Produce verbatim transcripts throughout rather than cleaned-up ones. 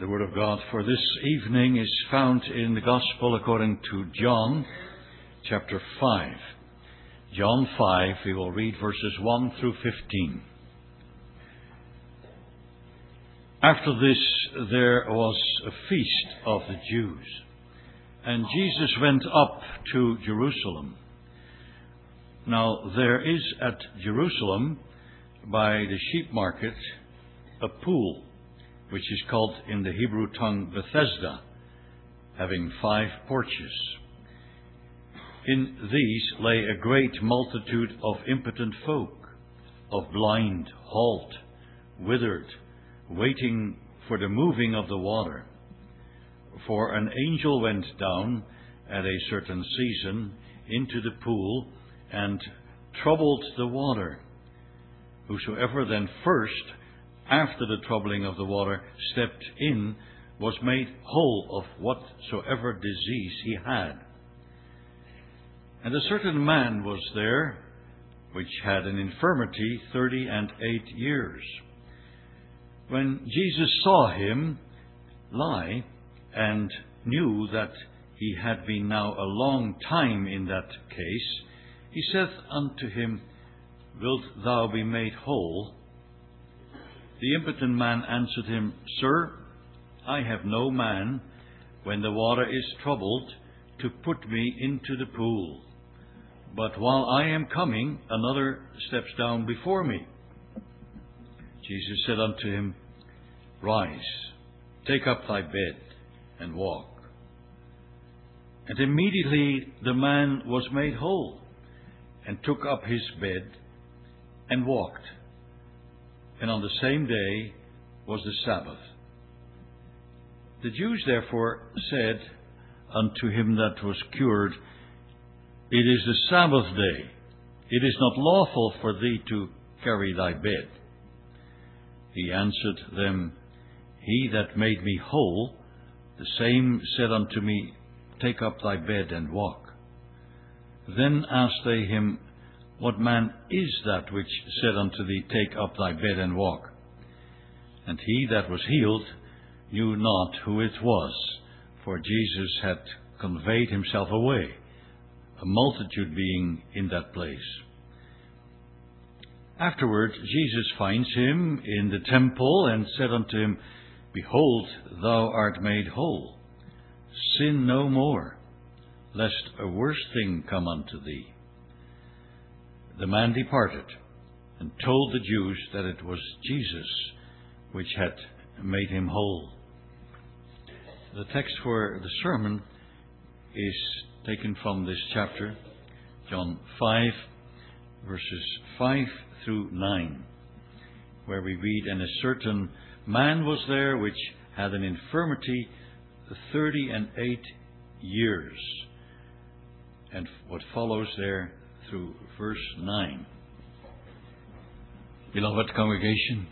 The Word of God for this evening is found in the Gospel according to John, chapter five. John five, we will read verses one through fifteen. After this, there was a feast of the Jews, and Jesus went up to Jerusalem. Now, there is at Jerusalem, by the sheep market, a pool, which is called in the Hebrew tongue Bethesda, having five porches. In these lay a great multitude of impotent folk, of blind, halt, withered, waiting for the moving of the water. For an angel went down at a certain season into the pool and troubled the water. Whosoever then first, after the troubling of the water, stepped in, was made whole of whatsoever disease he had. And a certain man was there, which had an infirmity thirty and eight years. When Jesus saw him lie, and knew that he had been now a long time in that case, he saith unto him, Wilt thou be made whole? The impotent man answered him, Sir, I have no man, when the water is troubled, to put me into the pool. But while I am coming, another steps down before me. Jesus said unto him, Rise, take up thy bed, and walk. And immediately the man was made whole, and took up his bed, and walked. And on the same day was the Sabbath. The Jews therefore said unto him that was cured, It is the Sabbath day. It is not lawful for thee to carry thy bed. He answered them, He that made me whole, the same said unto me, Take up thy bed and walk. Then asked they him, What man is that which said unto thee, Take up thy bed and walk? And he that was healed knew not who it was, for Jesus had conveyed himself away, a multitude being in that place. Afterward Jesus finds him in the temple, and said unto him, Behold, thou art made whole. Sin no more, lest a worse thing come unto thee. The man departed, and told the Jews that it was Jesus which had made him whole. The text for the sermon is taken from this chapter, John five, verses five through nine, where we read, And a certain man was there which had an infirmity thirty and eight years. And what follows there through verse nine. Beloved congregation,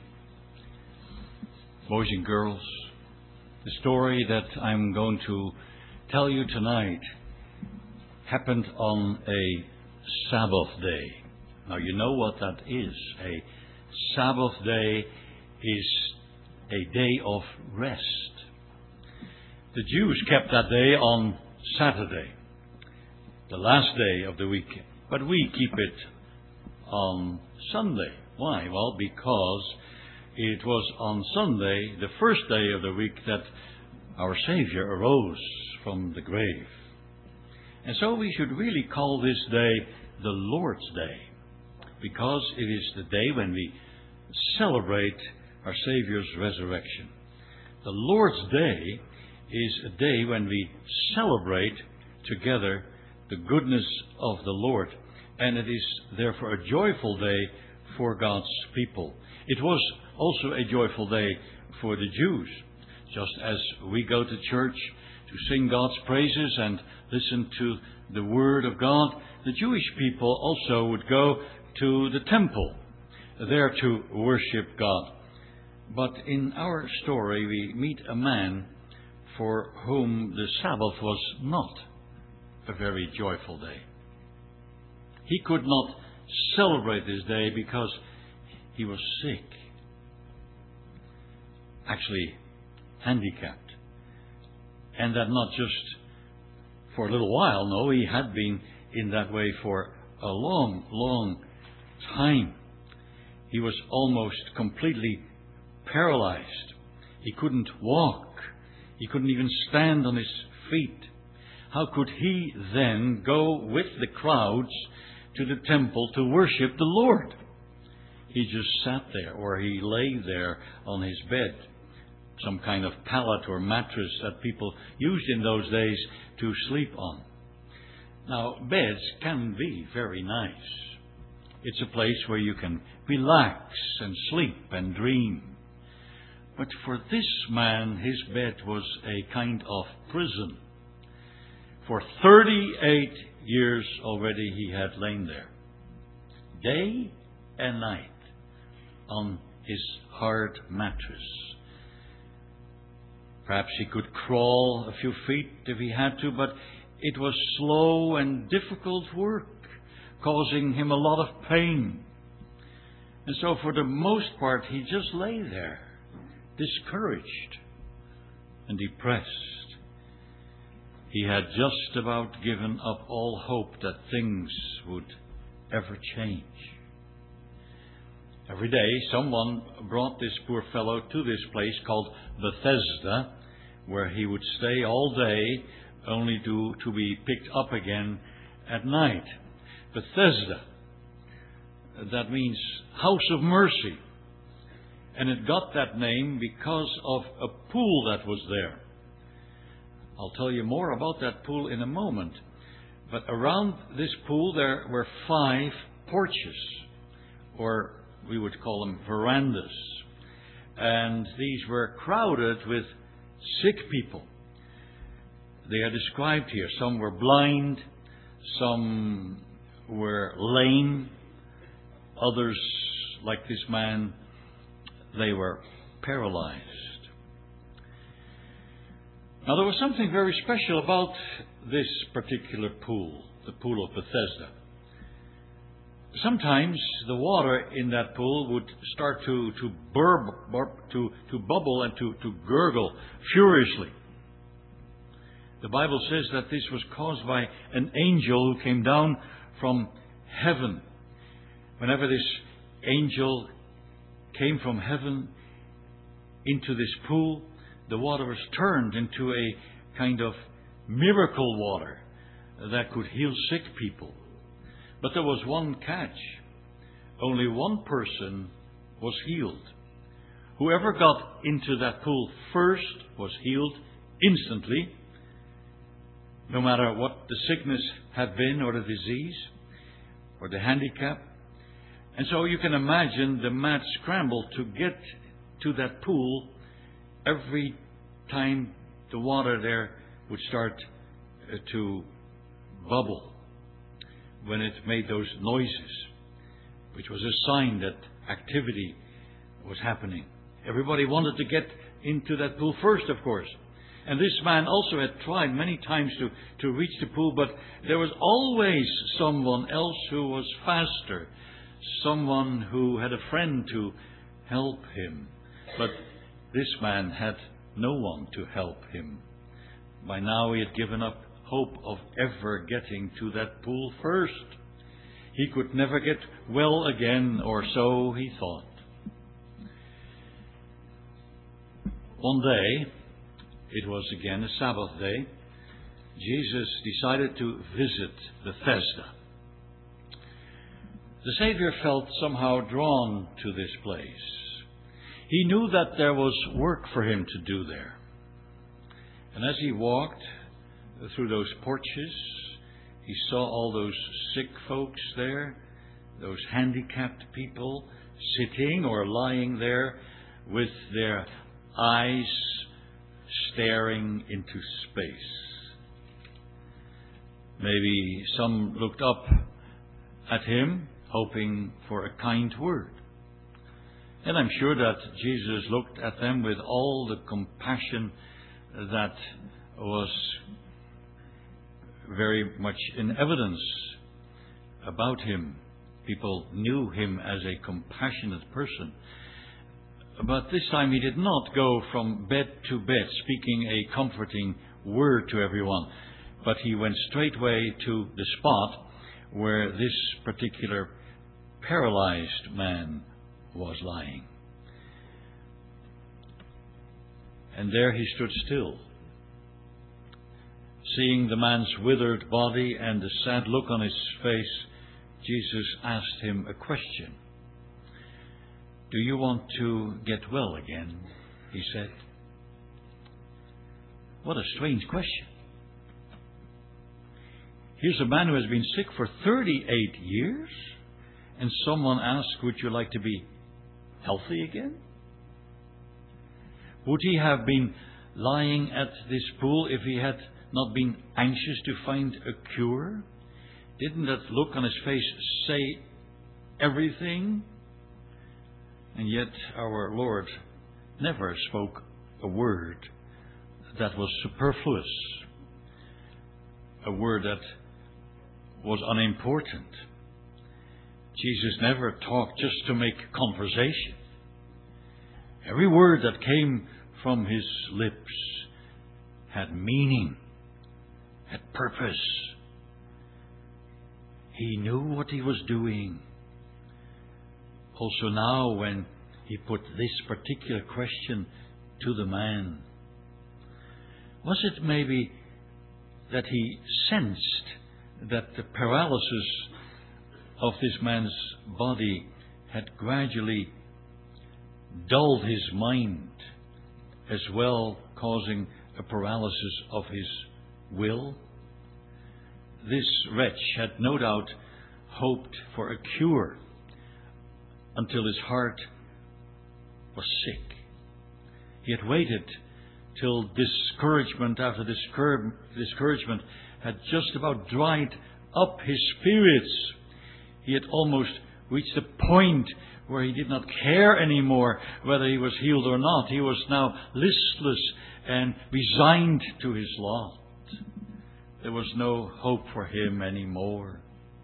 boys and girls, the story that I'm going to tell you tonight happened on a Sabbath day. Now you know what that is. A Sabbath day is a day of rest. The Jews kept that day on Saturday, the last day of the week. But we keep it on Sunday. Why? Well, because it was on Sunday, the first day of the week, that our Savior arose from the grave. And so we should really call this day the Lord's Day, because it is the day when we celebrate our Savior's resurrection. The Lord's Day is a day when we celebrate together the goodness of the Lord, and it is therefore a joyful day for God's people. It was also a joyful day for the Jews. Just as we go to church to sing God's praises and listen to the Word of God, the Jewish people also would go to the temple, there to worship God. But in our story we meet a man for whom the Sabbath was not a very joyful day. He could not celebrate this day because he was sick. Actually, handicapped. And that not just for a little while, no, he had been in that way for a long, long time. He was almost completely paralyzed. He couldn't walk. He couldn't even stand on his feet. How could he then go with the crowds to the temple to worship the Lord? He just sat there, or he lay there on his bed, some kind of pallet or mattress that people used in those days to sleep on. Now, beds can be very nice. It's a place where you can relax and sleep and dream. But for this man, his bed was a kind of prison. For thirty-eight years already he had lain there, day and night, on his hard mattress. Perhaps he could crawl a few feet if he had to, but it was slow and difficult work, causing him a lot of pain. And so for the most part, he just lay there, discouraged and depressed. He had just about given up all hope that things would ever change. Every day, someone brought this poor fellow to this place called Bethesda, where he would stay all day, only to, to be picked up again at night. Bethesda, that means house of mercy. And it got that name because of a pool that was there. I'll tell you more about that pool in a moment. But around this pool there were five porches, or we would call them verandas. And these were crowded with sick people. They are described here. Some were blind, some were lame, others, like this man, they were paralyzed. Now, there was something very special about this particular pool, the pool of Bethesda. Sometimes the water in that pool would start to to burb, burb to to bubble and to to gurgle furiously. The Bible says that this was caused by an angel who came down from heaven. Whenever this angel came from heaven into this pool, the water was turned into a kind of miracle water that could heal sick people. But there was one catch. Only one person was healed. Whoever got into that pool first was healed instantly, no matter what the sickness had been, or the disease, or the handicap. And so you can imagine the mad scramble to get to that pool every time the water there would start uh, to bubble, when it made those noises, which was a sign that activity was happening. Everybody wanted to get into that pool first, of course. And this man also had tried many times to, to reach the pool, but there was always someone else who was faster, someone who had a friend to help him. But this man had no one to help him. By now he had given up hope of ever getting to that pool first. He could never get well again, or so he thought. One day, it was again a Sabbath day, Jesus decided to visit Bethesda. The Savior felt somehow drawn to this place. He knew that there was work for him to do there. And as he walked through those porches, he saw all those sick folks there, those handicapped people sitting or lying there with their eyes staring into space. Maybe some looked up at him, hoping for a kind word. And I'm sure that Jesus looked at them with all the compassion that was very much in evidence about him. People knew him as a compassionate person. But this time he did not go from bed to bed speaking a comforting word to everyone, but he went straightway to the spot where this particular paralyzed man was lying. And there he stood still. Seeing the man's withered body and the sad look on his face, Jesus asked him a question. "Do you want to get well again?" he said. What a strange question. Here's a man who has been sick for thirty-eight years, and someone asks, "Would you like to be healthy again?" Would he have been lying at this pool if he had not been anxious to find a cure? Didn't that look on his face say everything? And yet our Lord never spoke a word that was superfluous, a word that was unimportant. Jesus never talked just to make conversation. Every word that came from his lips had meaning, had purpose. He knew what he was doing. Also now when he put this particular question to the man, was it maybe that he sensed that the paralysis of this man's body had gradually dulled his mind, as well causing a paralysis of his will? This wretch had no doubt hoped for a cure until his heart was sick. He had waited till discouragement after discour- discouragement had just about dried up his spirits. He had almost reached a point where he did not care anymore whether he was healed or not. He was now listless and resigned to his lot. There was no hope for him anymore.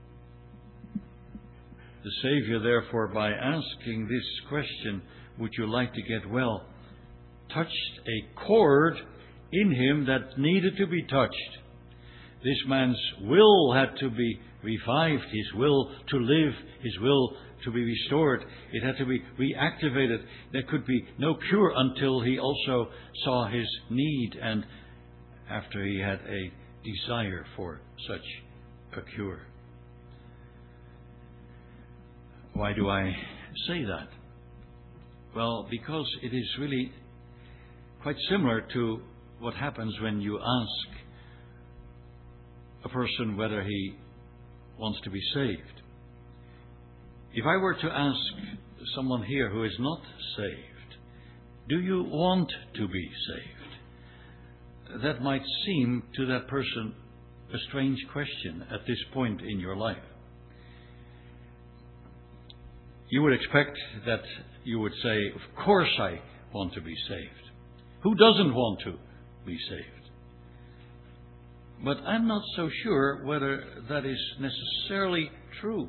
The Savior, therefore, by asking this question, "Would you like to get well?" touched a chord in him that needed to be touched. This man's will had to be revived, his will to live, his will to be restored. It had to be reactivated. There could be no cure until he also saw his need and after he had a desire for such a cure. Why do I say that? Well, because it is really quite similar to what happens when you ask a person whether he wants to be saved. If I were to ask someone here who is not saved, "Do you want to be saved?" that might seem to that person a strange question at this point in your life. You would expect that you would say, "Of course I want to be saved. Who doesn't want to be saved?" But I'm not so sure whether that is necessarily true.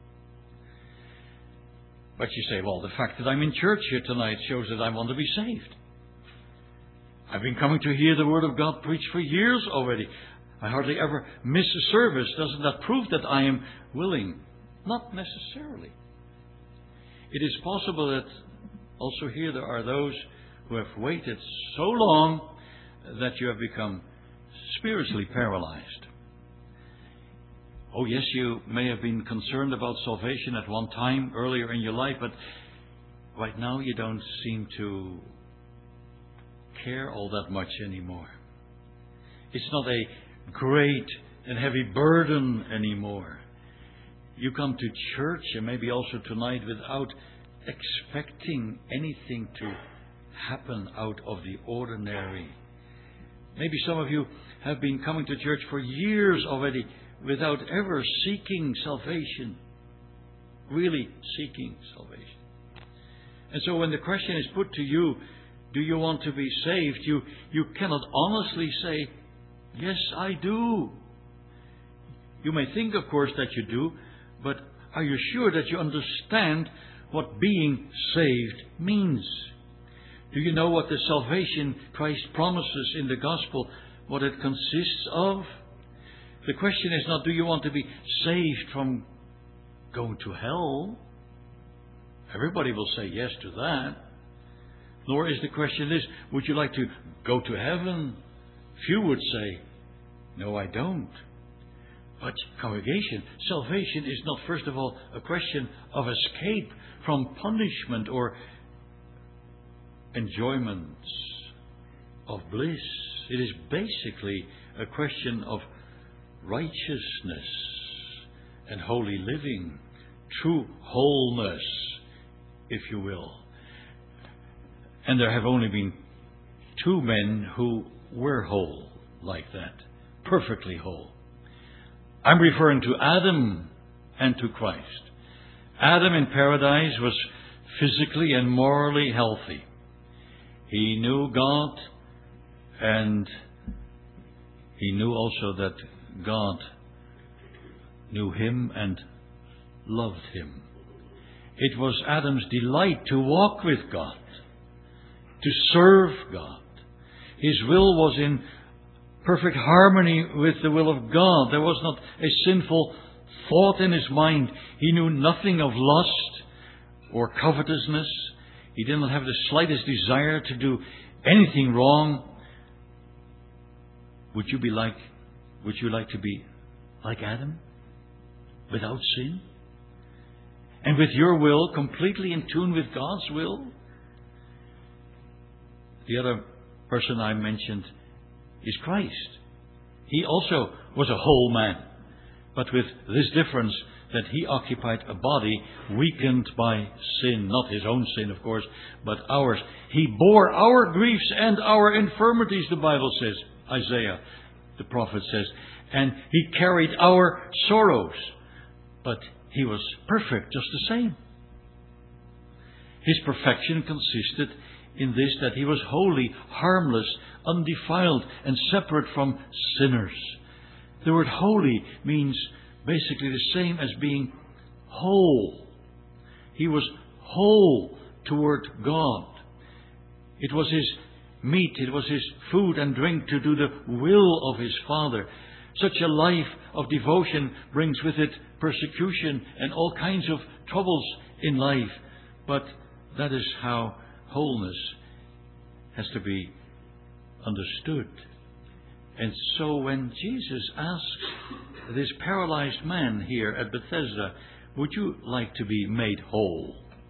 But you say, "Well, the fact that I'm in church here tonight shows that I want to be saved. I've been coming to hear the Word of God preached for years already. I hardly ever miss a service. Doesn't that prove that I am willing?" Not necessarily. It is possible that also here there are those who have waited so long that you have become spiritually paralyzed. Oh yes, you may have been concerned about salvation at one time earlier in your life, but right now you don't seem to care all that much anymore. It's not a great and heavy burden anymore. You come to church and maybe also tonight without expecting anything to happen out of the ordinary. Maybe some of you have been coming to church for years already without ever seeking salvation, really seeking salvation. And so when the question is put to you, "Do you want to be saved?" you, you cannot honestly say, "Yes, I do." You may think, of course, that you do, but are you sure that you understand what being saved means? Do you know what the salvation Christ promises in the gospel, what it consists of? The question is not, do you want to be saved from going to hell? Everybody will say yes to that. Nor is the question this, would you like to go to heaven? Few would say, no, I don't. But congregation, salvation is not first of all a question of escape from punishment or enjoyments of bliss. It is basically a question of righteousness and holy living, true wholeness, if you will. And there have only been two men who were whole like that, perfectly whole. I'm referring to Adam and to Christ. Adam in paradise was physically and morally healthy. He knew God, and he knew also that God knew him and loved him. It was Adam's delight to walk with God, to serve God. His will was in perfect harmony with the will of God. There was not a sinful thought in his mind. He knew nothing of lust or covetousness. He did not have the slightest desire to do anything wrong. Would you be like, would you like to be like Adam? Without sin? And with your will completely in tune with God's will? The other person I mentioned is Christ. He also was a whole man, but with this difference that he occupied a body weakened by sin, not his own sin, of course, but ours. He bore our griefs and our infirmities, the Bible says. Isaiah, the prophet, says. And he carried our sorrows, but he was perfect just the same. His perfection consisted in this, that he was holy, harmless, undefiled, and separate from sinners. The word holy means basically the same as being whole. He was whole toward God. It was his meat, it was his food and drink to do the will of his Father. Such a life of devotion brings with it persecution and all kinds of troubles in life. But that is how wholeness has to be understood. And so when Jesus asks this paralyzed man here at Bethesda, would you like to be made whole?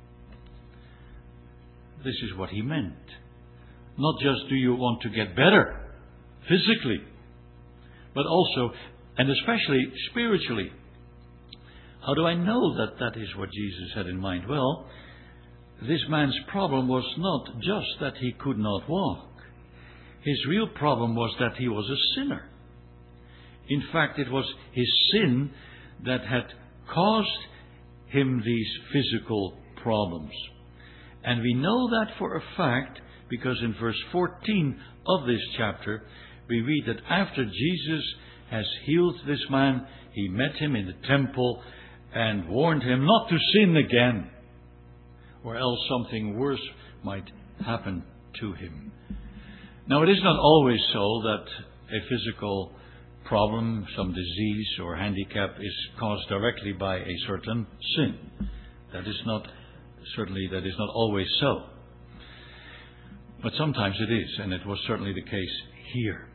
This is what he meant. Not just do you want to get better physically, but also, and especially spiritually. How do I know that that is what Jesus had in mind? Well, this man's problem was not just that he could not walk. His real problem was that he was a sinner. In fact, it was his sin that had caused him these physical problems. And we know that for a fact because in verse fourteen of this chapter, we read that after Jesus has healed this man, he met him in the temple and warned him not to sin again, or else something worse might happen to him. Now, it is not always so that a physical problem, some disease or handicap, is caused directly by a certain sin. That is not, certainly that is not always so. But sometimes it is, and it was certainly the case here.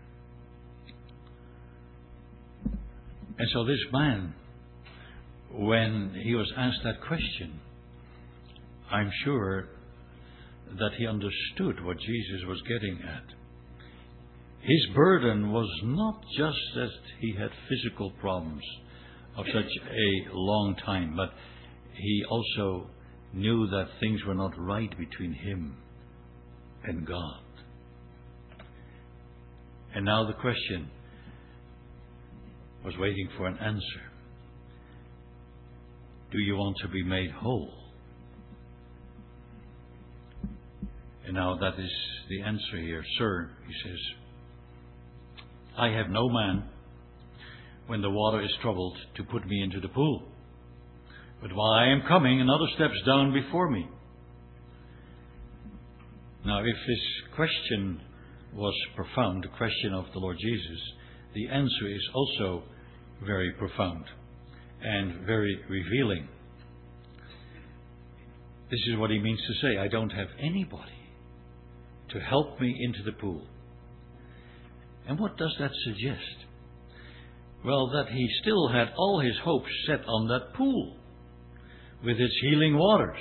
And so this man, when he was asked that question, I'm sure that he understood what Jesus was getting at. His burden was not just that he had physical problems of such a long time, but he also knew that things were not right between him and God. And now the question was waiting for an answer. Do you want to be made whole? And now that is the answer here. Sir, he says, I have no man when the water is troubled to put me into the pool. But while I am coming, another steps down before me. Now, if this question was profound, the question of the Lord Jesus, the answer is also very profound and very revealing. This is what he means to say, I don't have anybody to help me into the pool. And what does that suggest? Well, that he still had all his hopes set on that pool with its healing waters.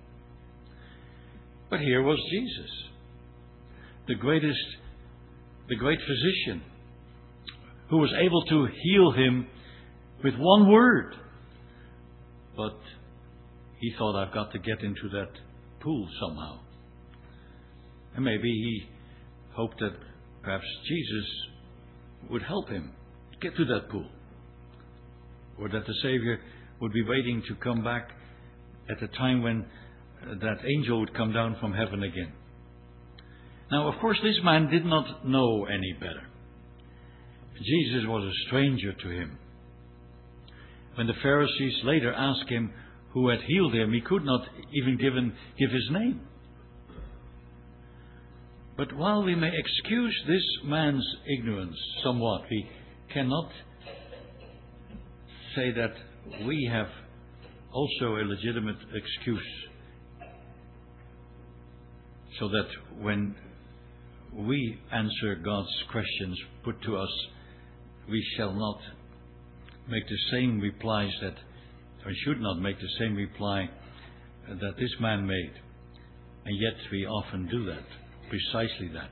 But here was Jesus, the greatest, the great physician, who was able to heal him with one word. But he thought, I've got to get into that pool somehow. And maybe he hoped that perhaps Jesus would help him get to that pool. Or that the Savior would be waiting to come back at the time when that angel would come down from heaven again. Now, of course, this man did not know any better. Jesus was a stranger to him. When the Pharisees later asked him who had healed him, he could not even give, him, give his name. But while we may excuse this man's ignorance somewhat, we cannot say that we have also a legitimate excuse, so that when we answer God's questions put to us, we shall not make the same replies that, or should not make the same reply that this man made. And yet we often do that, precisely that.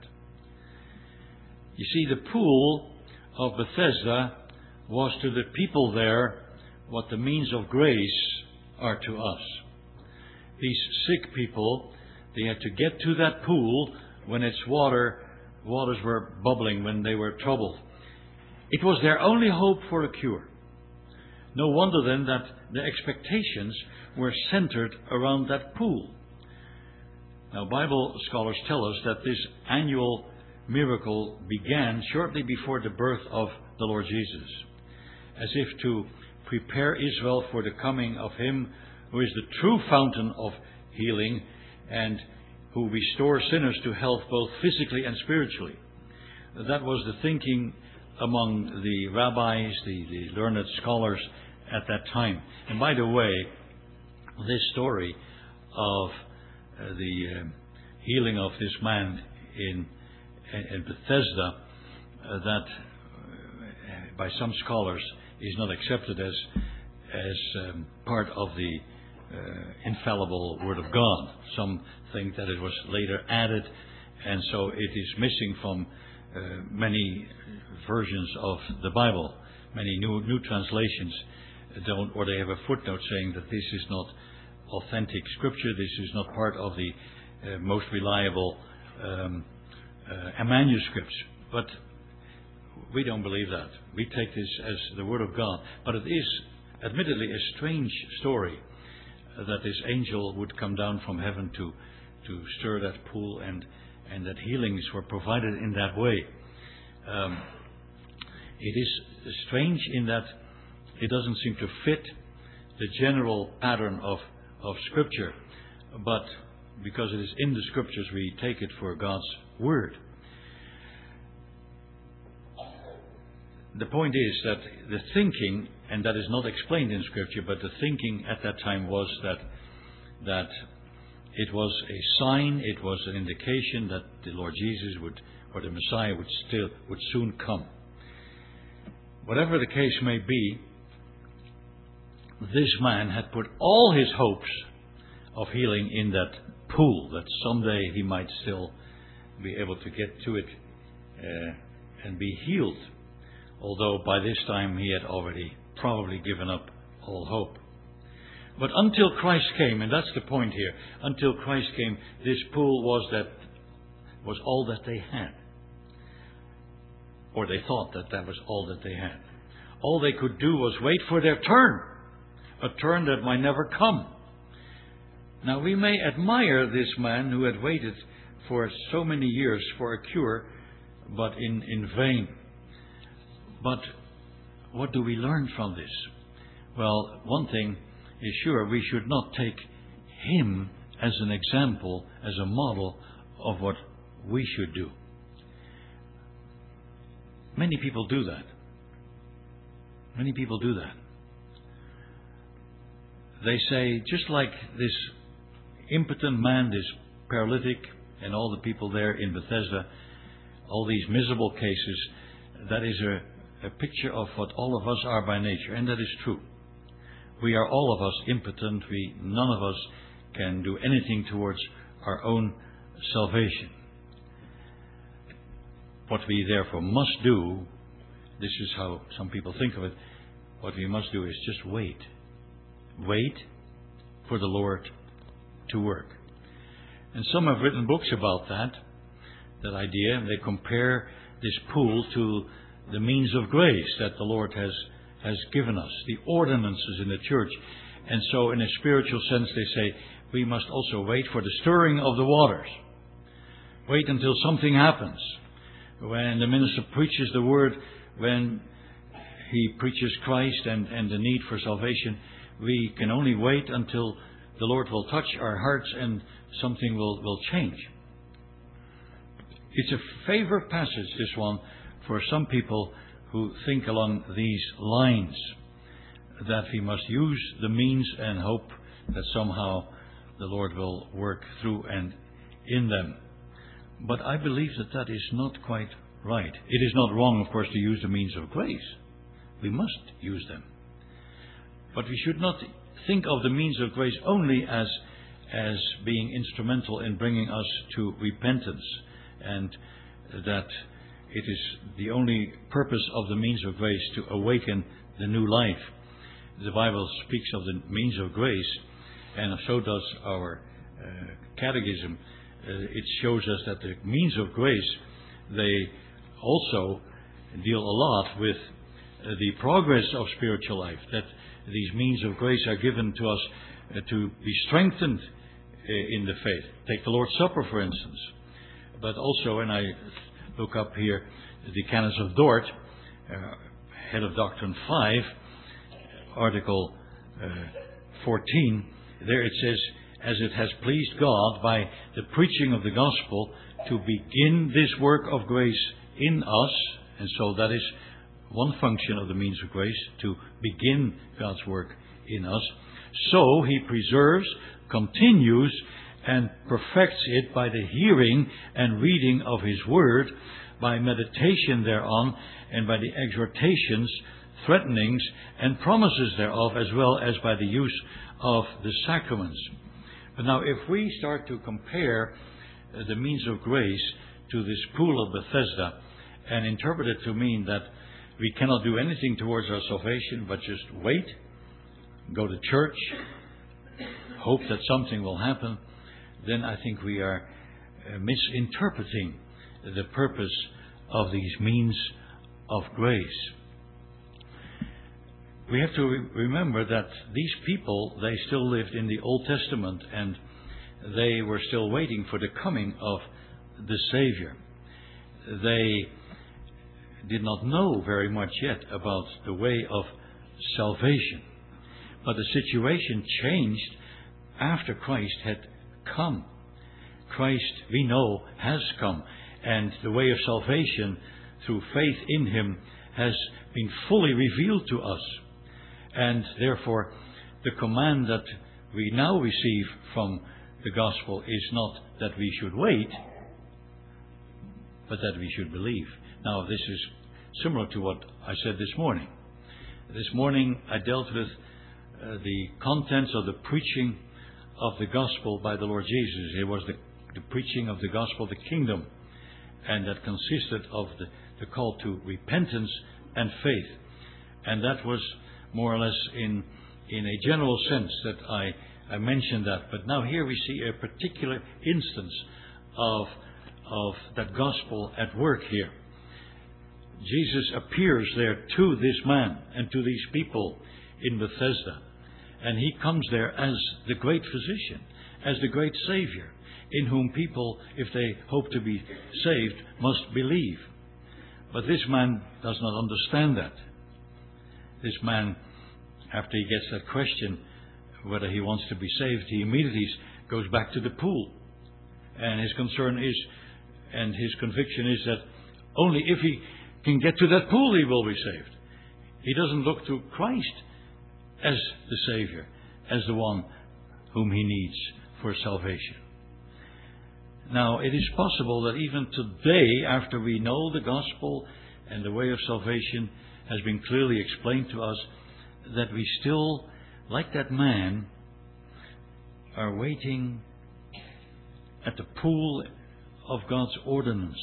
You see, the pool of Bethesda was to the people there what the means of grace are to us. These sick people, they had to get to that pool when its water waters were bubbling, when they were troubled. It was their only hope for a cure. No wonder then that the expectations were centered around that pool. Now, Bible scholars tell us that this annual miracle began shortly before the birth of the Lord Jesus, as if to prepare Israel for the coming of Him who is the true fountain of healing and who restores sinners to health both physically and spiritually. That was the thinking among the rabbis, the, the learned scholars at that time. And by the way, this story of uh, the uh, healing of this man in, in Bethesda, uh, that uh, by some scholars is not accepted as as um, part of the uh, infallible Word of God. Some think that it was later added, and so it is missing from uh, many versions of the Bible. Many new new translations don't, or they have a footnote saying that this is not authentic Scripture. This is not part of the uh, most reliable um, uh, manuscripts. But we don't believe that. We take this as the Word of God. But it is admittedly a strange story uh, that this angel would come down from heaven to to stir that pool, and and that healings were provided in that way. Um, it is strange in that it doesn't seem to fit the general pattern of, of Scripture, but because it is in the Scriptures, we take it for God's Word. The point is that the thinking, and that is not explained in Scripture, but the thinking at that time was that that it was a sign, it was an indication that the Lord Jesus would, or the Messiah would still would soon come. Whatever the case may be, this man had put all his hopes of healing in that pool, that someday he might still be able to get to it uh, and be healed. Although by this time he had already probably given up all hope. But until Christ came, and that's the point here, until Christ came, this pool was that was all that they had. Or they thought that that was all that they had. All they could do was wait for their turn, a turn that might never come. Now we may admire this man who had waited for so many years for a cure, but in, in vain. But what do we learn from this? Well, one thing is sure, we should not take him as an example, as a model of what we should do. Many people do that. Many people do that. They say, just like this impotent man, this paralytic, and all the people there in Bethesda, all these miserable cases, that is a, a picture of what all of us are by nature, and that is true. We are all of us impotent. We, none of us can do anything towards our own salvation. What we therefore must do, this is how some people think of it, what we must do is just wait. Wait for the Lord to work. And some have written books about that, that idea. They compare this pool to the means of grace that the Lord has, has given us, the ordinances in the church. And so in a spiritual sense they say, we must also wait for the stirring of the waters. Wait until something happens. When the minister preaches the word, when he preaches Christ and, and the need for salvation, we can only wait until the Lord will touch our hearts and something will, will change. It's a favorite passage, this one, for some people who think along these lines, that we must use the means and hope that somehow the Lord will work through and in them. But I believe that that is not quite right. It is not wrong, of course, to use the means of grace. We must use them. But we should not think of the means of grace only as, as being instrumental in bringing us to repentance, and that it is the only purpose of the means of grace to awaken the new life. The Bible speaks of the means of grace, and so does our uh, catechism. Uh, it shows us that the means of grace, they also deal a lot with uh, the progress of spiritual life, that these means of grace are given to us uh, to be strengthened uh, in the faith. Take the Lord's Supper, for instance. But also, and I look up here, the Canons of Dort, uh, Head of Doctrine five, Article uh, fourteen, there it says, as it has pleased God by the preaching of the gospel to begin this work of grace in us, and so that is one function of the means of grace, to begin God's work in us, so He preserves, continues, and perfects it by the hearing and reading of His Word, by meditation thereon, and by the exhortations, threatenings, and promises thereof, as well as by the use of the sacraments. But now, if we start to compare uh, the means of grace to this pool of Bethesda, and interpret it to mean that we cannot do anything towards our salvation, but just wait, go to church, hope that something will happen, then I think we are uh, misinterpreting the purpose of these means of grace. We have to re- remember that these people, they still lived in the Old Testament, and they were still waiting for the coming of the Savior. They did not know very much yet about the way of salvation. But the situation changed after Christ had come. Christ, we know, has come, and the way of salvation through faith in Him has been fully revealed to us. And therefore, the command that we now receive from the gospel is not that we should wait, but that we should believe. Now, this is similar to what I said this morning. This morning I dealt with uh, the contents of the preaching of the gospel by the Lord Jesus. It was the, the preaching of the gospel of the kingdom, and that consisted of the, the call to repentance and faith. And that was more or less in in a general sense that I, I mentioned that. But now here we see a particular instance of, of that gospel at work here. Jesus appears there to this man and to these people in Bethesda. And He comes there as the great physician, as the great Savior, in whom people, if they hope to be saved, must believe. But this man does not understand that. This man, after he gets that question whether he wants to be saved, he immediately goes back to the pool. And his concern is, and his conviction is that only if he can get to that pool he will be saved. He doesn't look to Christ as the Savior, as the one whom he needs for salvation. Now, it is possible that even today, after we know the gospel and the way of salvation has been clearly explained to us, that we still, like that man, are waiting at the pool of God's ordinances.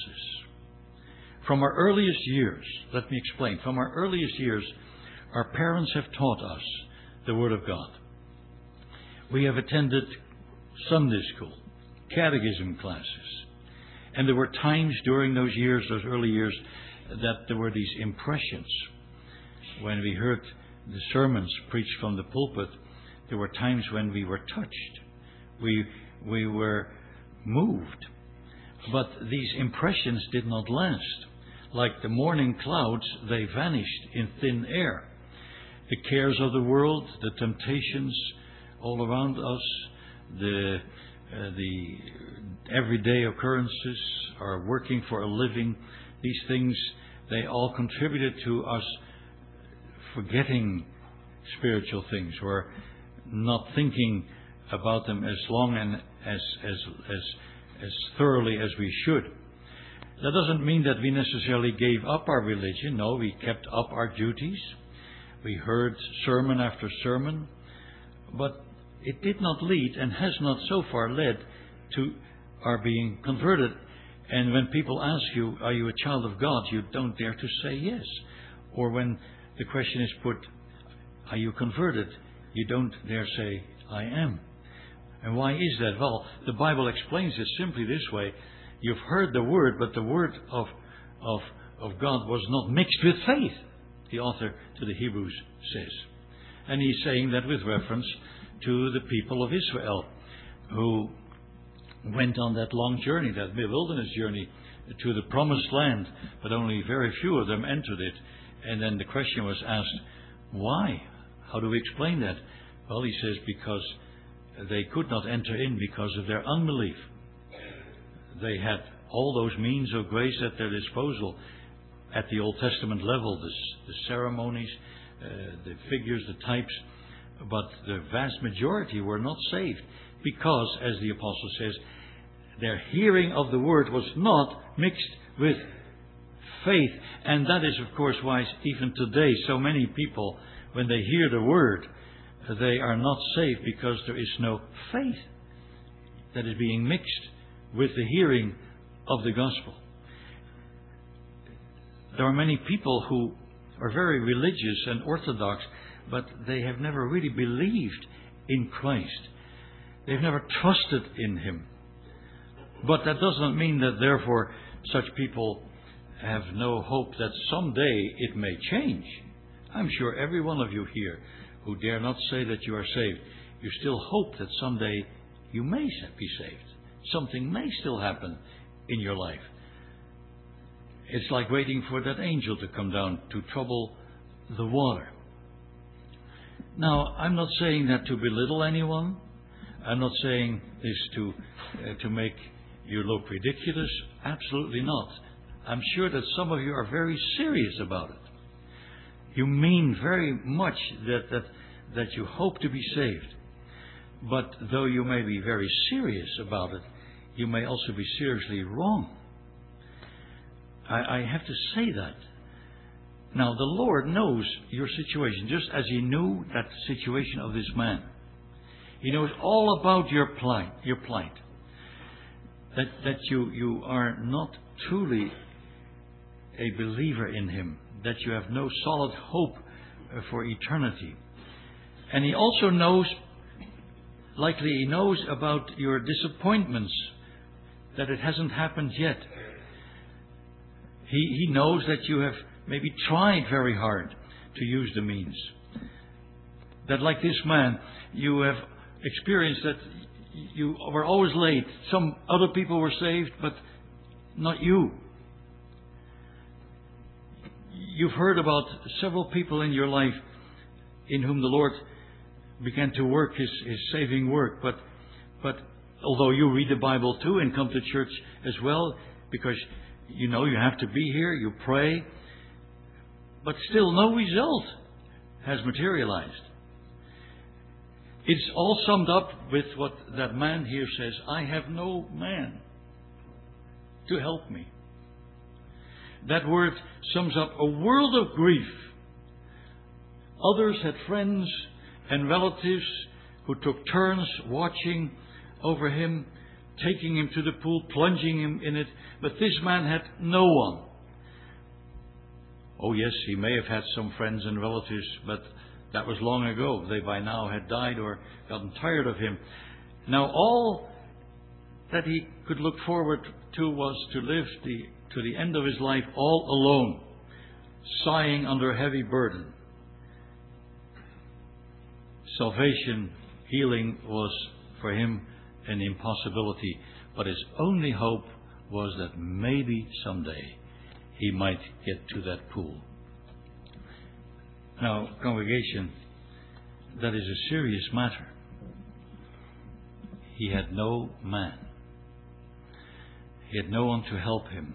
From our earliest years, let me explain, from our earliest years, our parents have taught us the Word of God. We have attended Sunday school, catechism classes, and there were times during those years, those early years, that there were these impressions. When we heard the sermons preached from the pulpit, there were times when we were touched. We, we were moved. But these impressions did not last. Like the morning clouds, they vanished in thin air. The cares of the world, the temptations all around us, the, uh, the everyday occurrences, our working for a living, these things, they all contributed to us forgetting spiritual things or not thinking about them as long and as as as as thoroughly as we should. That doesn't mean that we necessarily gave up our religion. No, we kept up our duties. We heard sermon after sermon, but it did not lead and has not so far led to our being converted. And when people ask you, are you a child of God, you don't dare to say yes. Or when the question is put, are you converted, you don't dare say, I am. And why is that? Well, the Bible explains it simply this way. You've heard the word, but the word of, of, of God was not mixed with faith, the author to the Hebrews says. And he's saying that with reference to the people of Israel who went on that long journey, that wilderness journey to the promised land, but only very few of them entered it. And then the question was asked, why? How do we explain that? Well, he says, because they could not enter in because of their unbelief. They had all those means of grace at their disposal at the Old Testament level, the, the ceremonies, uh, the figures, the types, but the vast majority were not saved because, as the apostle says, their hearing of the word was not mixed with faith. And that is, of course, why even today so many people, when they hear the word, they are not saved because there is no faith that is being mixed with the hearing of the gospel. There are many people who are very religious and orthodox, but they have never really believed in Christ. They've never trusted in Him. But that does not mean that therefore such people have no hope that someday it may change. I'm sure every one of you here who dare not say that you are saved, you still hope that someday you may be saved. Something may still happen in your life. It's like waiting for that angel to come down to trouble the water. Now, I'm not saying that to belittle anyone. I'm not saying this to uh, to make you look ridiculous. Absolutely not. I'm sure that some of you are very serious about it. You mean very much that that that you hope to be saved. But though you may be very serious about it, you may also be seriously wrong. I, I have to say that. Now, the Lord knows your situation, just as He knew that situation of this man. He knows all about your plight, your plight. That that you, you are not truly a believer in Him, that you have no solid hope for eternity. And He also knows, likely He knows about your disappointments, that it hasn't happened yet. He, he knows that you have maybe tried very hard to use the means. That like this man, you have experienced that you were always late. Some other people were saved, but not you. You've heard about several people in your life in whom the Lord began to work His, his saving work, but but although you read the Bible too and come to church as well, because you know you have to be here, you pray, but still no result has materialized. It's all summed up with what that man here says: I have no man to help me. That word sums up a world of grief. Others had friends and relatives who took turns watching over him, taking him to the pool, plunging him in it, but this man had no one. Oh yes, he may have had some friends and relatives, but that was long ago. They by now had died or gotten tired of him. Now all that he could look forward to was to live the, to the end of his life all alone, sighing under a heavy burden. Salvation, healing was for him an impossibility, but his only hope was that maybe someday he might get to that pool. Now, congregation, that is a serious matter. He had no man. He had no one to help him.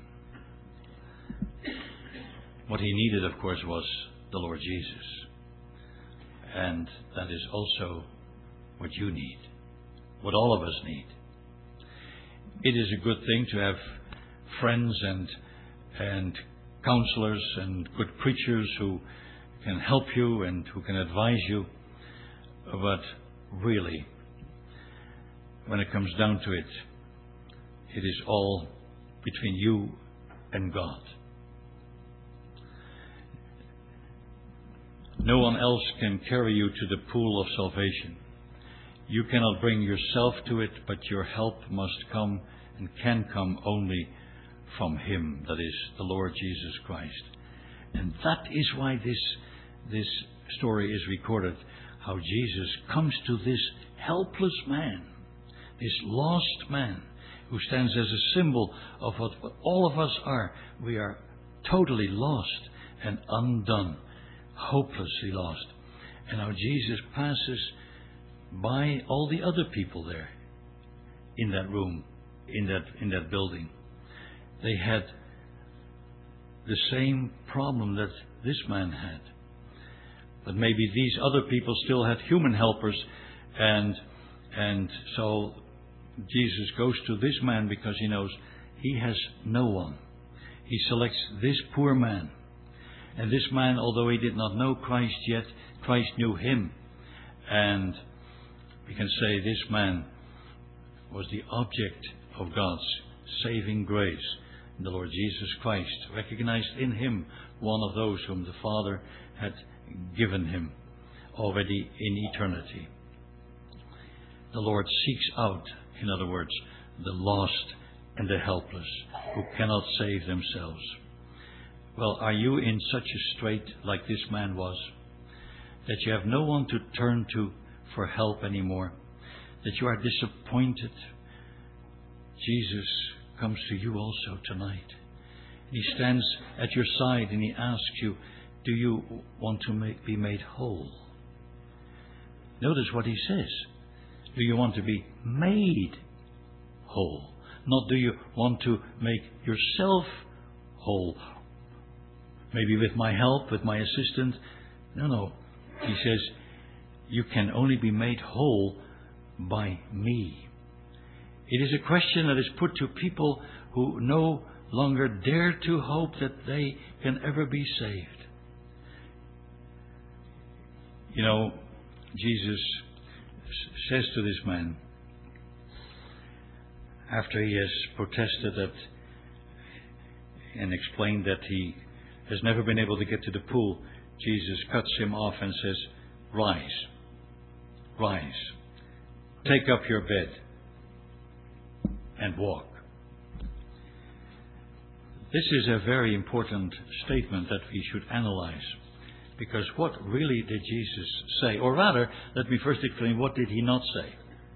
What he needed, of course, was the Lord Jesus. And that is also what you need, what all of us need. It is a good thing to have friends and and counselors and good preachers who can help you and who can advise you. But really, when it comes down to it, it is all between you and God. No one else can carry you to the pool of salvation. You cannot bring yourself to it, but your help must come and can come only from Him, that is, the Lord Jesus Christ. And that is why this, this story is recorded, how Jesus comes to this helpless man, this lost man, who stands as a symbol of what all of us are. We are totally lost and undone, hopelessly lost. And now Jesus passes by all the other people there in that room, in that in that building. They had the same problem that this man had. But maybe these other people still had human helpers, and and so Jesus goes to this man because he knows he has no one. He selects this poor man. And this man, although he did not know Christ yet, Christ knew him. And we can say this man was the object of God's saving grace. The Lord Jesus Christ recognized in him one of those whom the Father had given him already in eternity. The Lord seeks out, in other words, the lost and the helpless who cannot save themselves. Well, are you in such a strait like this man was, that you have no one to turn to for help anymore, that you are disappointed? Jesus comes to you also tonight. He stands at your side and he asks you, do you want to make, be made whole? Notice what he says. Do you want to be made whole? Not do you want to make yourself whole? Maybe with my help, with my assistant. No, no. He says, you can only be made whole by me. It is a question that is put to people who no longer dare to hope that they can ever be saved. You know, Jesus says to this man, after he has protested that and explained that he has never been able to get to the pool, Jesus cuts him off and says, rise, rise, take up your bed and walk. This is a very important statement that we should analyze, because what really did Jesus say? Or rather, let me first explain, what did he not say?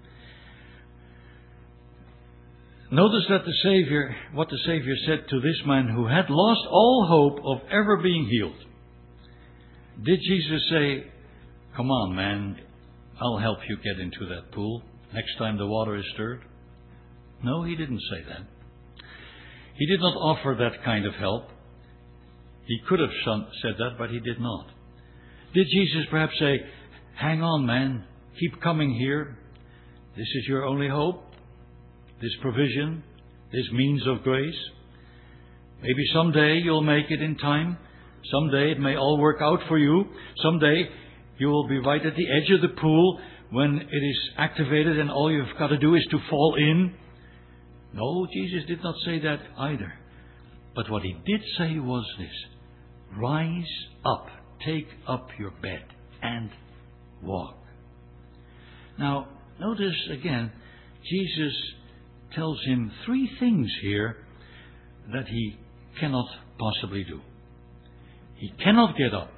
Notice that the Savior, what the Savior said to this man who had lost all hope of ever being healed. Did Jesus say, come on, man, I'll help you get into that pool next time the water is stirred? No, he didn't say that. He did not offer that kind of help. He could have said that, but he did not. Did Jesus perhaps say, hang on, man, keep coming here. This is your only hope, this provision, this means of grace. Maybe someday you'll make it in time. Someday it may all work out for you. Someday you will be right at the edge of the pool when it is activated and all you've got to do is to fall in. No, Jesus did not say that either. But what he did say was this: rise up, take up your bed, and walk. Now, notice again, Jesus tells him three things here that he cannot possibly do. He cannot get up.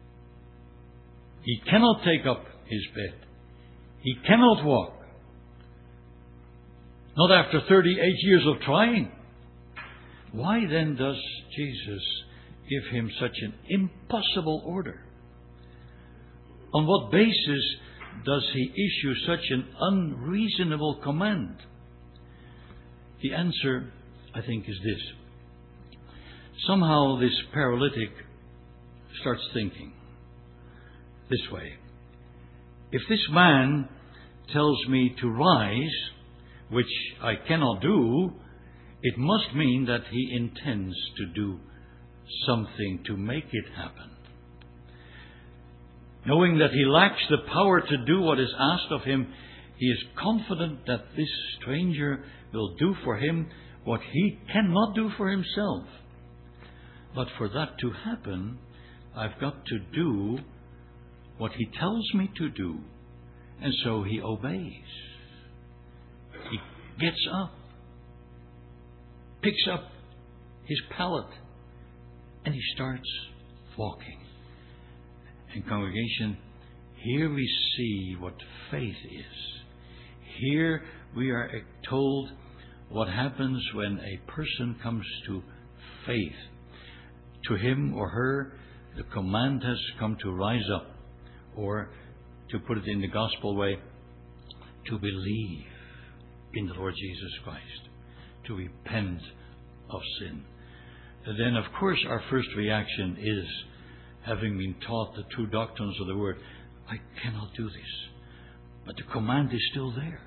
He cannot take up his bed. He cannot walk. Not after thirty-eight years of trying. Why then does Jesus give him such an impossible order? On what basis does he issue such an unreasonable command? The answer, I think, is this. Somehow this paralytic starts thinking this way: if this man tells me to rise, which I cannot do, it must mean that he intends to do something to make it happen. Knowing that he lacks the power to do what is asked of him, he is confident that this stranger will do for him what he cannot do for himself. But for that to happen, I've got to do what he tells me to do. And so he obeys. He gets up, picks up his pallet, and he starts walking. And congregation, here we see what faith is. Here we are told what happens when a person comes to faith. To him or her, the command has come to rise up, or to put it in the gospel way, to believe in the Lord Jesus Christ, to repent of sin. And then, of course, our first reaction is, having been taught the true doctrines of the Word, I cannot do this. But the command is still there.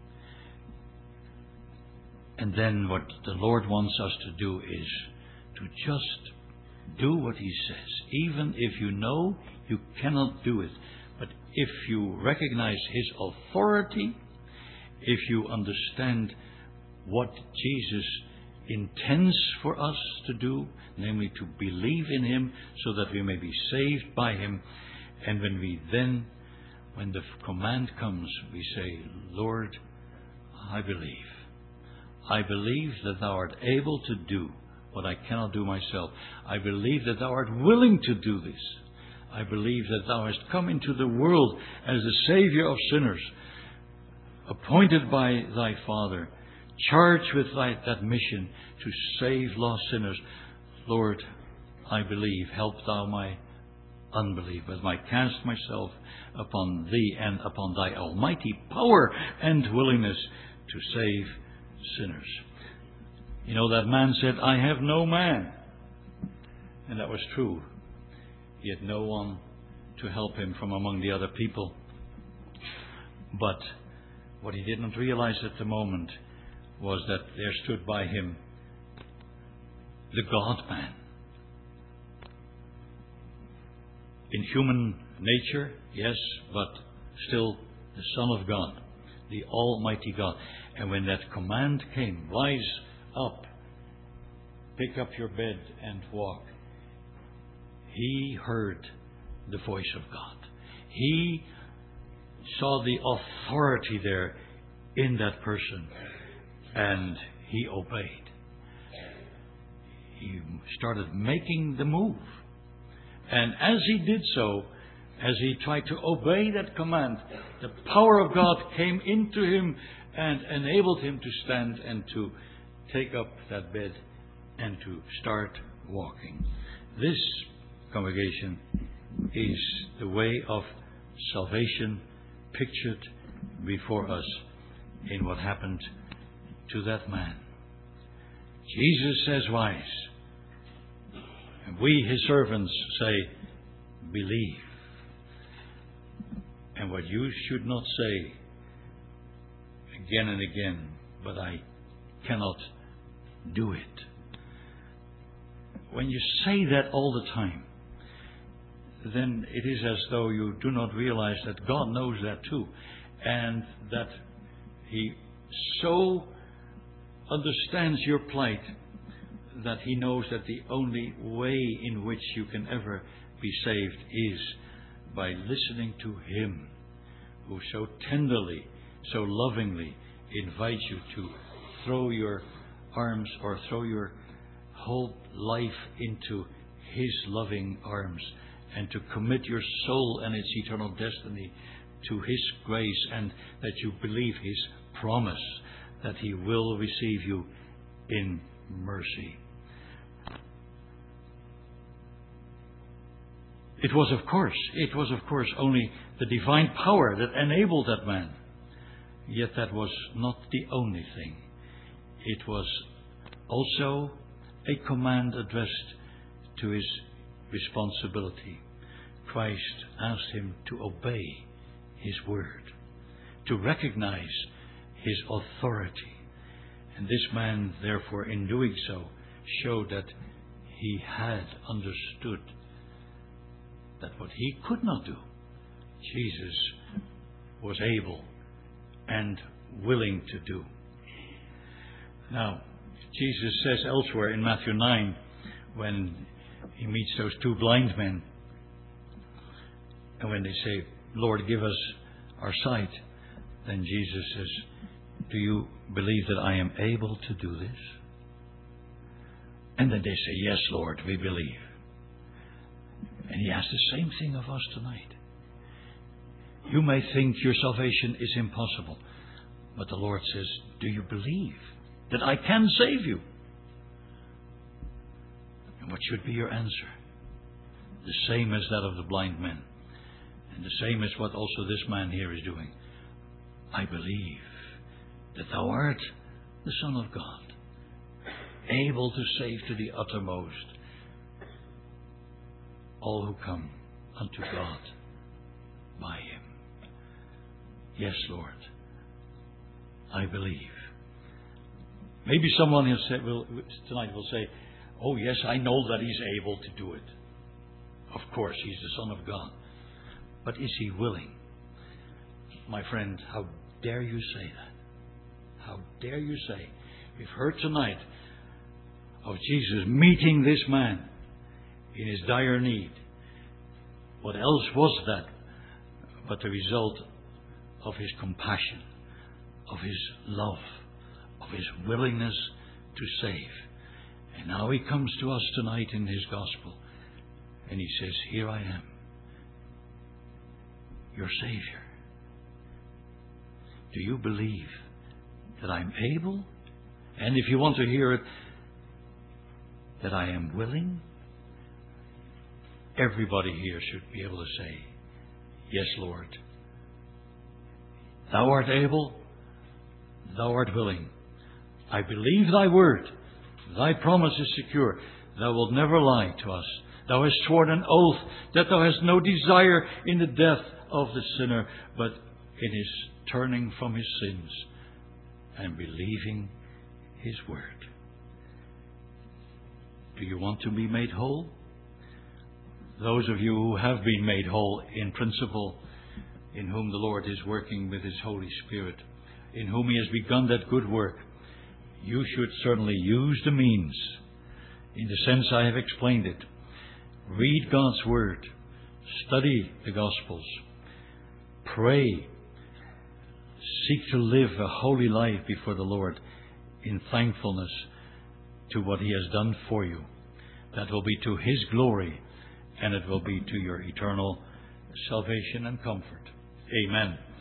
And then what the Lord wants us to do is to just do what He says, even if you know you cannot do it. But if you recognize His authority, if you understand what Jesus intends for us to do, namely to believe in Him so that we may be saved by Him, and when we then, when the command comes, we say, Lord, I believe. I believe that Thou art able to do what I cannot do myself. I believe that Thou art willing to do this. I believe that Thou hast come into the world as the Savior of sinners, appointed by Thy Father, charged with thy, that mission to save lost sinners. Lord, I believe. Help Thou my unbelief, as I cast myself upon Thee and upon Thy almighty power and willingness to save sinners. You know, that man said, I have no man. And that was true. He had no one to help him from among the other people. But what he did not realize at the moment was that there stood by him the God-man. In human nature, yes, but still the Son of God, the Almighty God. And when that command came, rise up, pick up your bed and walk, he heard the voice of God. He saw the authority there in that person, and he obeyed. He started making the move. And as he did so, as he tried to obey that command, the power of God came into him and enabled him to stand and to take up that bed and to start walking. This, congregation, is the way of salvation pictured before us in what happened to that man. Jesus says, rise. And we, his servants, say, believe. And what you should not say again and again, but I cannot do it. When you say that all the time, then it is as though you do not realize that God knows that too, and that He so understands your plight that He knows that the only way in which you can ever be saved is by listening to Him, who so tenderly, so lovingly invites you to throw your arms or throw your whole life into His loving arms, and to commit your soul and its eternal destiny to His grace, and that you believe His promise that He will receive you in mercy. It was, of course, it was, of course, only the divine power that enabled that man. Yet that was not the only thing. It was also a command addressed to his responsibility. Christ asked him to obey His word, to recognize His authority. And this man, therefore, in doing so, showed that he had understood that what he could not do, Jesus was able and willing to do. Now, Jesus says elsewhere in Matthew nine, when He meets those two blind men, and when they say, Lord, give us our sight, then Jesus says, do you believe that I am able to do this? And then they say, yes, Lord, we believe. And He asks the same thing of us tonight. You may think your salvation is impossible, but the Lord says, do you believe that I can save you? And what should be your answer? The same as that of the blind men. And the same as what also this man here is doing. I believe that Thou art the Son of God, able to save to the uttermost all who come unto God by Him. Yes, Lord, I believe. Maybe someone has said, will, tonight will say, oh yes, I know that He's able to do it. Of course, He's the Son of God. But is He willing? My friend, how dare you say that? How dare you say? We've heard tonight of Jesus meeting this man in his dire need. What else was that but the result of His compassion, of His love, of His willingness to save? And now He comes to us tonight in His gospel, and He says, here I am, your Savior. Do you believe that I'm able? And if you want to hear it, that I am willing? Everybody here should be able to say, yes, Lord. Thou art able, Thou art willing. I believe Thy word. Thy promise is secure. Thou wilt never lie to us. Thou hast sworn an oath that Thou hast no desire in the death of the sinner, but in his turning from his sins and believing His word. Do you want to be made whole? Those of you who have been made whole in principle, in whom the Lord is working with His Holy Spirit, in whom He has begun that good work, you should certainly use the means in the sense I have explained it. Read God's Word, study the Gospels, pray, seek to live a holy life before the Lord in thankfulness to what He has done for you. That will be to His glory, and it will be to your eternal salvation and comfort. Amen.